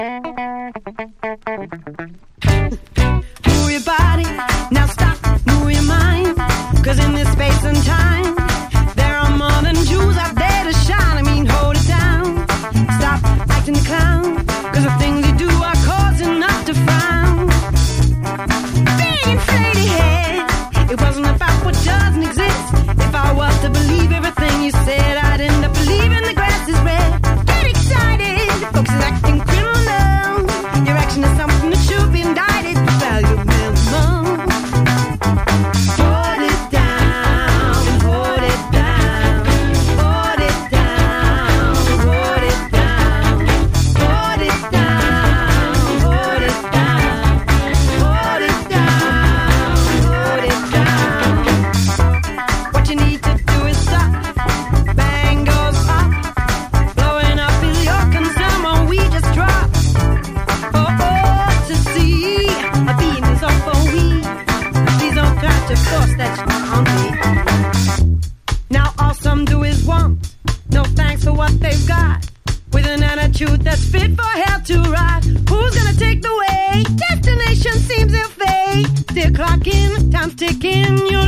Move your body, now stop, move your mind. Cause in this space and time, there are more than Jews out there to shine. I mean, hold it down, stop acting the clown. Cause the things you do are causing enough to frown. Big inflated head, it wasn't about what doesn't exist. If I was to believe everything you said, I'd end up believing the grass is red. Get excited, folks is acting criminal. Your action is something that should be indicted. Value minimum. Hold it down, hold it down, hold it down, hold it down, hold it down, hold it down, hold it down, hold it down. What you need to do is stop. Bang goes up. Blowing up is your concern when we just drop. Oh, to see a beam is all for we. Please don't try to force that on me. Now all some do is want. No thanks for what they've got. With an attitude that's fit for hell to ride. Who's gonna take the way? Destination seems ill fate. Still clocking, time's ticking.